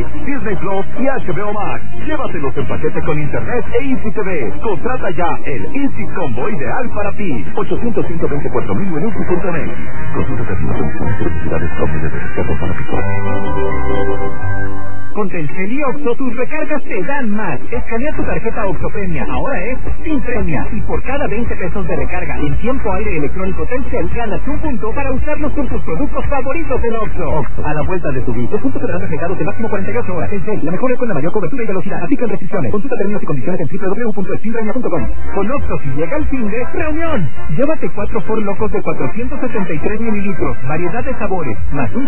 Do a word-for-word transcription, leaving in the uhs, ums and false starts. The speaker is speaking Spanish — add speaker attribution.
Speaker 1: Disney Plus y H B O Max. Llévatelos en paquete con internet e Easy T V. Contrata ya el Easy Combo ideal para ti. ochocientos, ciento veinticuatro mil en Easy punto net. Consulta términos y condiciones de velocidades propias de descarga para picar.
Speaker 2: Con Telcel y Oxxo, tus recargas te dan más. Escanea tu tarjeta Oxxo Premia, ahora es sin premia. Y por cada veinte pesos de recarga en tiempo aire electrónico Telcel, ganas un punto para usarlos con tus productos favoritos en Oxxo. Oxxo, a la vuelta de tu vida. Los puntos serán reflejados en máximo cuarenta y ocho horas. Telcel, la mejor red con la mayor cobertura y velocidad. Aplican restricciones. Consulta términos y condiciones en doble u doble u doble u punto extinremia punto com. Con Oxxo, si llega el fin de reunión, llévate cuatro For Locos de cuatrocientos setenta y tres mililitros, variedad de sabores, más un